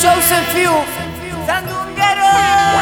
Chosen Few, Sandunguero,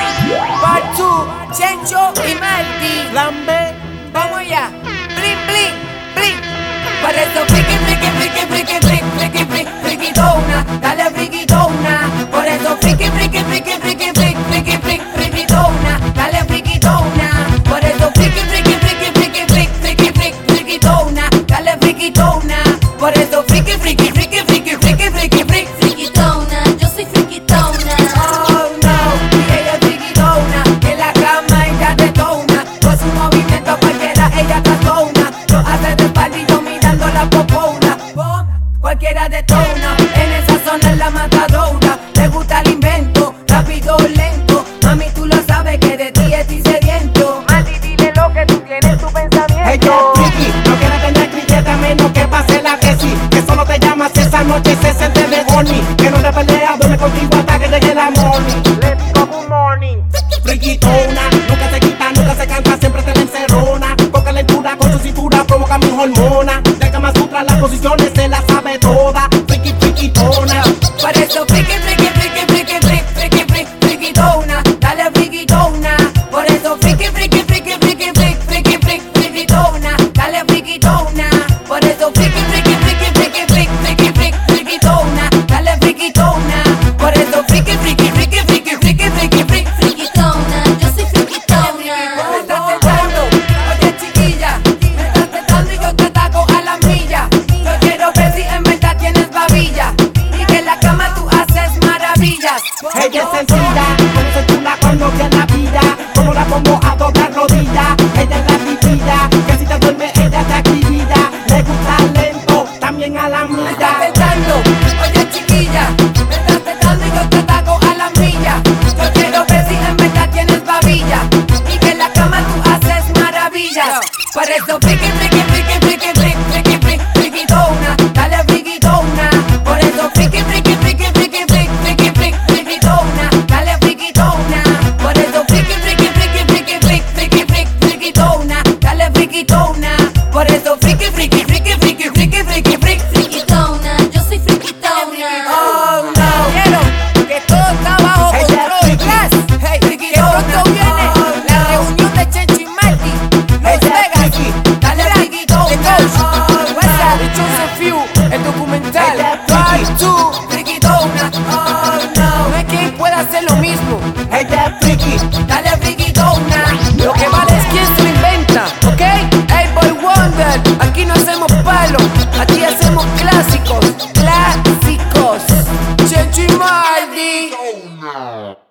Part 2, Chencho y Malti. Lambe, Vamos allá, bling, bling, bling. Por eso friki, friki, friki, friki, friki, friki, friki, friquitona, dale friquitona. Por eso friki, friki, friki, friki, friki, friki, friki, friquitona, dale friquitona. Por eso friki, friki, friki, friki, friki, friki, friki, friquitona, dale friquitona. Por eso friki, friki, friki, friki, friki, friki, friki, Friquitona, yo soy friquitona. oh no, y ella es friquitona, en la cama ella detona, con su movimiento cualquiera ella tatona, lo hace de espalda y yo mirando la popona, cualquiera detona, en esa zona es la matadora, le gusta el invento, rápido o lento, mami tú lo sabes que de ti estoy sediento, Malti dile lo que tú tienes en tu pensamiento. ella es friki, no quiere tener criqueta menos que pase la tesis. Que solo te llamas si esa noche se siente de horny. Que no te pelea, duerme contigo hasta que llegue la morning. Let's go, good morning. Friquitona, nunca se quita, nunca se cansa, siempre te la encerrona. Con calentura, con su cintura, provoca mis hormonas. De Kama Sutra, las posiciones se las sabe toda. Friki, friquitona. Por eso friki, friki, friki, friki, friki, friki, friki, friquitona, dale friquitona. Por eso friki, friki, friki, friki, friki, friki, friki, friquitona, dale friquitona. Por eso friki, friki, friki, friki, friki, friki, friki, friquitona, dale friquitona. Por eso friki, friki, friki, friki, friki, friki, friki. Friquitona, yo soy friquitona. Me estás tentando, oye chiquilla, me estás tentando y yo te ataco a la milla. Yo quiero ver si en verdad tienes babilla y que en la cama tú haces maravillas. Ella es sencilla, como se chula cuando que la pilla. Como la pongo a doblar rodilla. Ella es la titilla, que si te duerme ella te activilla. Le gusta lento, también a la Me estás milla. tentando, oye chiquilla, me estás tentando y yo te ataco a la milla. Yo quiero ver si en verdad tienes babilla y que en la cama tú haces maravillas. Por eso friki, friki, friki, friki, friki, friki, friki, friquitona, dale friquitona. Por eso friki, friki, friki, friki, friki, friki, friki, friquitona, dale friquitona. Por eso friki, friki, friki, friki, friki, friki, friki, friquitona, dale friquitona. Por eso friki, friki, friki, friki, friki, friki, friki. Friquitona, yo soy friquitona. Oh no, quiero que todo está bajo Ella es control. friki. Class, hey, que pronto viene la reunión de Chencho y Malti. Los Ella es Vegas, friki. dale friquitona. WhatsApp, Chosen Few, el documental. Ella es Part friki. 2, friquitona. Oh no, no es que pueda hacer lo mismo. Ella es friki. Dale friquitona. Lo que vale es quién se lo inventa, ¿ok? Hey Boy Wonder, aquí no hacemos palo, aquí hacemos clásicos, clásicos. Chencho y Malti.